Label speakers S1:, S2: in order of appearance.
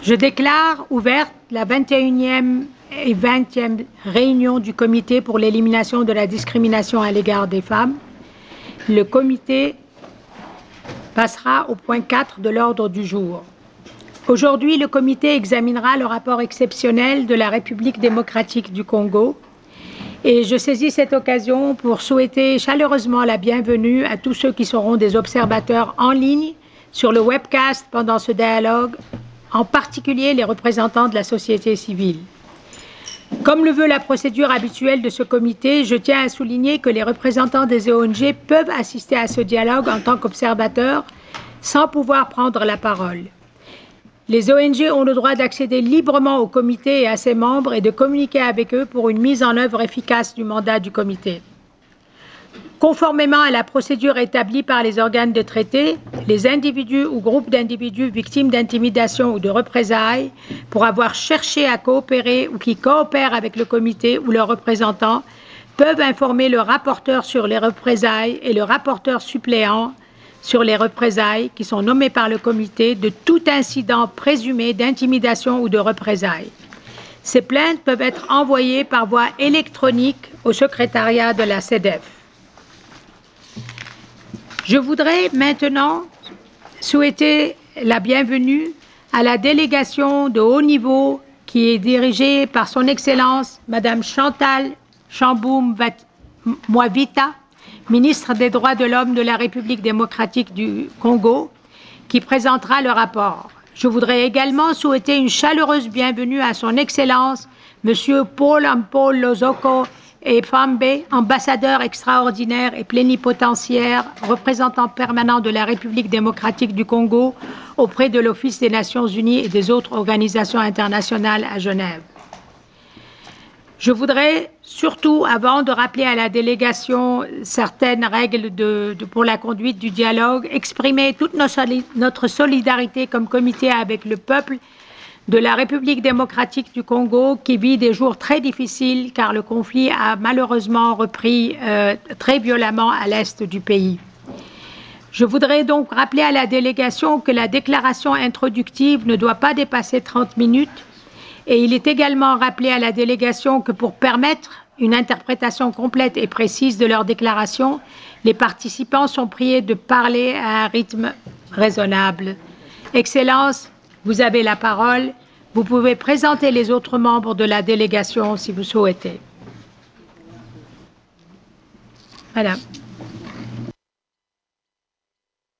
S1: Je déclare ouverte la 21e et 20e réunion du comité pour l'élimination de la discrimination à l'égard des femmes. Le comité passera au point 4 de l'ordre du jour. Aujourd'hui, le comité examinera le rapport exceptionnel de la République démocratique du Congo et je saisis cette occasion pour souhaiter chaleureusement la bienvenue à tous ceux qui seront des observateurs en ligne sur le webcast pendant ce dialogue, en particulier les représentants de la société civile. Comme le veut la procédure habituelle de ce comité, je tiens à souligner que les représentants des ONG peuvent assister à ce dialogue en tant qu'observateurs sans pouvoir prendre la parole. Les ONG ont le droit d'accéder librement au comité et à ses membres et de communiquer avec eux pour une mise en œuvre efficace du mandat du comité. Conformément à la procédure établie par les organes de traité, les individus ou groupes d'individus victimes d'intimidation ou de représailles pour avoir cherché à coopérer ou qui coopèrent avec le comité ou leurs représentants peuvent informer le rapporteur sur les représailles et le rapporteur suppléant sur les représailles qui sont nommés par le comité de tout incident présumé d'intimidation ou de représailles. Ces plaintes peuvent être envoyées par voie électronique au secrétariat de la CEDEF. Je voudrais maintenant souhaiter la bienvenue à la délégation de haut niveau qui est dirigée par son Excellence Madame Chantal Chamboum-Mwavita, ministre des Droits de l'Homme de la République démocratique du Congo, qui présentera le rapport. Je voudrais également souhaiter une chaleureuse bienvenue à son Excellence Monsieur Paul Lozoko et Fambe, ambassadeur extraordinaire et plénipotentiaire, représentant permanent de la République démocratique du Congo auprès de l'Office des Nations Unies et des autres organisations internationales à Genève. Je voudrais surtout, avant de rappeler à la délégation certaines règles pour la conduite du dialogue, exprimer toute notre solidarité comme comité avec le peuple de la République démocratique du Congo qui vit des jours très difficiles car le conflit a malheureusement repris très violemment à l'est du pays. Je voudrais donc rappeler à la délégation que la déclaration introductive ne doit pas dépasser 30 minutes et il est également rappelé à la délégation que pour permettre une interprétation complète et précise de leur déclaration, les participants sont priés de parler à un rythme raisonnable. Excellence, vous avez la parole. Vous pouvez présenter les autres membres de la délégation si vous souhaitez. Madame.